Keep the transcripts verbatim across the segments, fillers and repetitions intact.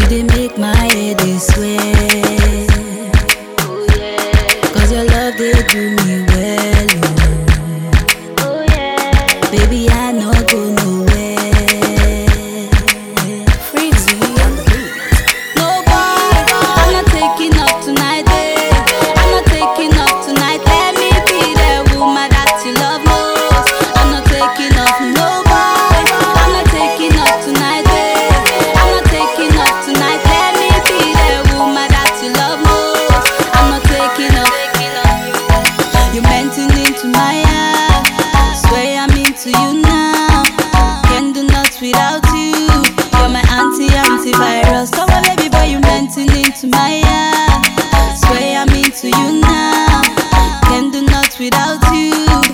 they make my head they sweat. Cause your love they do me well. Oh yeah. Baby I no go nowhere. Freezy on the beat. No boy, I'm not taking up tonight. Eh. I'm not taking up tonight. Let me be the woman that you love most. I'm not taking up no boy. I'm not taking up tonight. Eh. I'm not taking up tonight. Let me be the woman that you love most. I'm not taking up. You meant it into my heart. Swear I'm into you now. Can't do nothing without you. You're my anti-antivirus. Come on, baby boy, you meant it into my heart. Swear I'm into you now. Can't do nothing without you.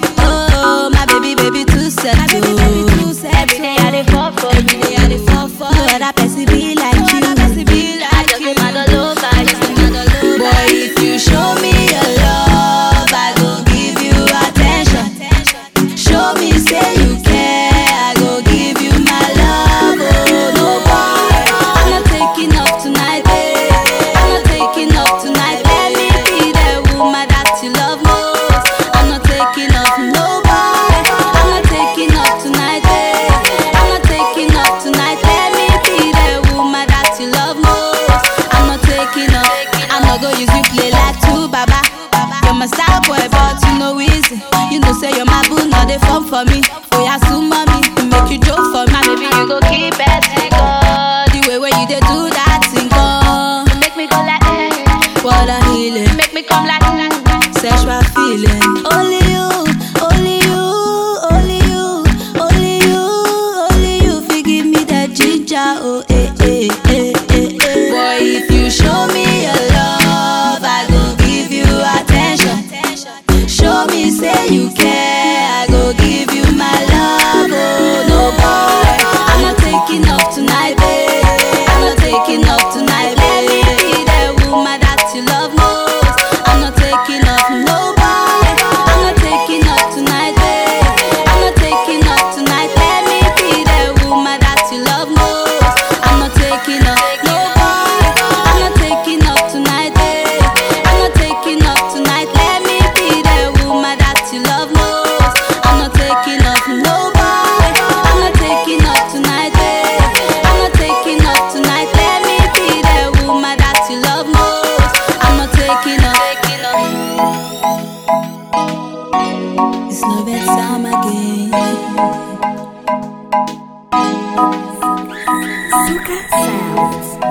Oh, my baby, baby, too sad. My baby, baby, too sad. Every day I dey fall for you. Every day I dey fall for you. No other person be like you. No other person be like I just you. Mad all over. I just mad all over. Boy, if you show me your love, I go give you attention. Show me, say you care, I go give you my love. Oh no boy, I'm not taking up tonight. Eh. I'm not taking up tonight. Let me be the woman that you love most. I'm not taking up no boy. I'm not taking up tonight. Eh. I'm not taking up tonight. Let me be the woman that you love most. I'm not taking up. I'm not gonna use you play like two baba. You're my star boy, but you know easy. You know say you're my boo, now they fall for me. Oh yeah, so mommy, make you joke for me. My baby, you go keep it go. The way where you they do that thing go. Make me go like eh. What a healing. Make me come like sexual feeling. Only you, only you, only you, only you, only you. Forgive me that ginger, oh eh eh eh eh eh. Boy, if you show me your love, I go give you attention. Show me, say you care, I go give you my love. Oh no boy, I'm not taking up tonight, babe. I'm not taking up tonight, let me be the woman that you love most. I'm not taking up no boy. I'm not taking up tonight, babe. I'm not taking up tonight, let me be the woman that you love most. I'm not taking up no boy. I'm not taking up tonight, babe. I'm not taking up tonight, let me be the woman that you love most. I'm not taking up no boy. I'm not taking up tonight, babe. I'm not taking up tonight, let me be the woman that you love most. I'm not taking up. It's love at time again. Suka Sounds.